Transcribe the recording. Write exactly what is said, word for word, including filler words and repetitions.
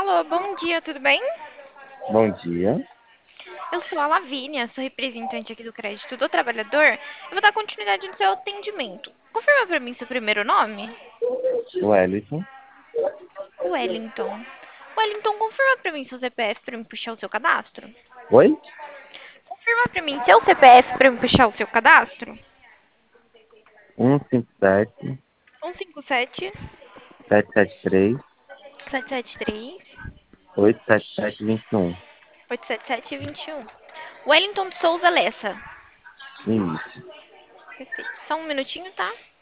Alô, bom dia, tudo bem? Bom dia. Eu sou a Lavínia, sou representante aqui do Crédito do Trabalhador. Eu vou dar continuidade no seu atendimento. Confirma para mim seu primeiro nome? Wellington. Wellington. Wellington, confirma para mim seu C P F para me puxar o seu cadastro? Oi? Confirma para mim seu C P F para me puxar o seu cadastro? um cinco sete, um cinco sete, sete sete três, sete sete três, oito sete sete dois um. oito sete sete, dois um. Wellington de Souza Lessa. Isso. Perfeito. Só um minutinho, tá?